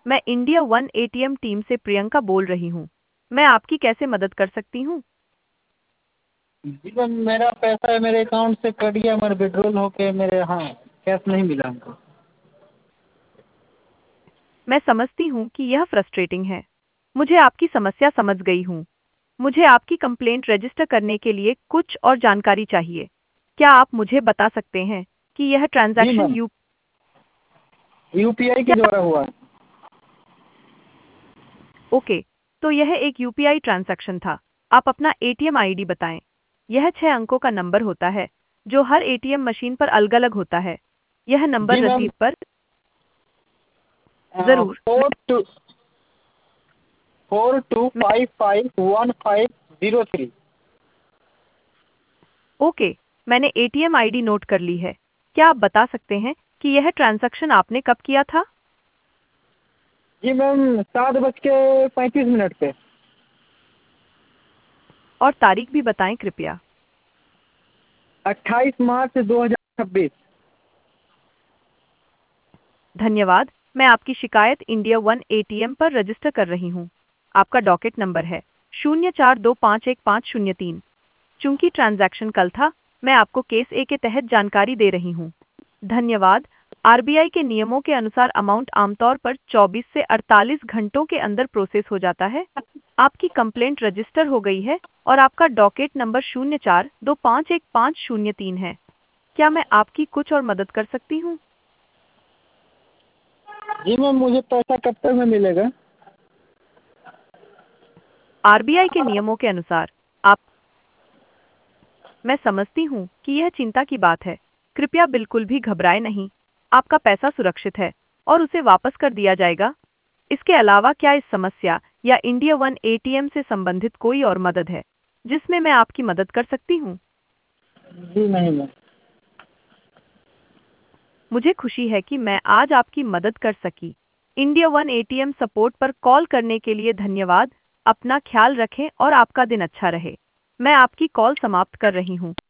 मैं India one ATM team से प्रियंका बोल रही हूँ। मैं आपकी कैसे मदद कर सकती हूँ? जी मैम, मेरा पैसा मेरे अकाउंट से कट गया, मेरे विड्रॉल होके मेरे यहाँ कैश नहीं मिला हमको। मैं समझती हूँ कि यह फ्रस्ट्रेटिंग है। मुझे आपकी समस्या समझ गई हूँ। मुझे आपकी कंप्लेंट रजिस्टर करने के लिए कुछ और जानकारी चाहिए। क्या आप मुझे बता सकते हैं कि यह जी ट्रांजैक्शन मैम, यूपीआई के क्या? द्वारा हुआ है। ओके, तो यह एक यूपीआई ट्रांजैक्शन था। आप अपना एटीएम आईडी बताएं। यह 6 अंकों का नंबर होता है, जो हर एटीएम मशीन पर अलग-अलग होता है। यह नंबर जी मैम, रसीद पर ज़रूर। 42455150 ओके, मैंने एटीएम आईडी नोट कर ली है। क्या आप बता सकते हैं कि यह ट्रांजैक्शन आपने कब किया था? जी मैम, 7:35 पे। और तारीख भी बताएं कृपया। 28 मार्च 2026। धन्यवाद। मैं आपकी शिकायत इंडिया वन एटीएम पर रजिस्टर कर रही हूँ। आपका डॉकेट नंबर है 04251503। चूंकि ट्रांजैक्शन कल था, मैं आपको केस ए के तहत जानकारी दे रही हूँ। धन्यवाद। आरबीआई के नियमों के अनुसार अमाउंट आमतौर पर 24 से 48 घंटों के अंदर प्रोसेस हो जाता है। आपकी कंप्लेंट रजिस्टर हो गई है और आपका डॉकेट नंबर 04251503 है। क्या मैं आपकी कुछ और मदद कर सकती हूँ? जी मैम, मुझे पैसा कब तक में मिलेगा? आरबीआई के नियमों के अनुसार आप मैं समझती हूँ कि यह चिंता की बात है। कृपया बिल्कुल भी घबराएं नहीं। आपका पैसा सुरक्षित है और उसे वापस कर दिया जाएगा। इसके अलावा क्या इस समस्या या इंडिया वन एटीएम से संबंधित कोई और मदद है जिसमें मैं आपकी मदद कर सकती हूँ? जी नहीं मैम। मुझे खुशी है कि मैं आज आपकी मदद कर सकी। इंडिया वन एटीएम सपोर्ट पर कॉल करने के लिए धन्यवाद। अपना ख्याल रखें और आपका दिन अच्छा रहे। मैं आपकी कॉल समाप्त कर रही हूँ।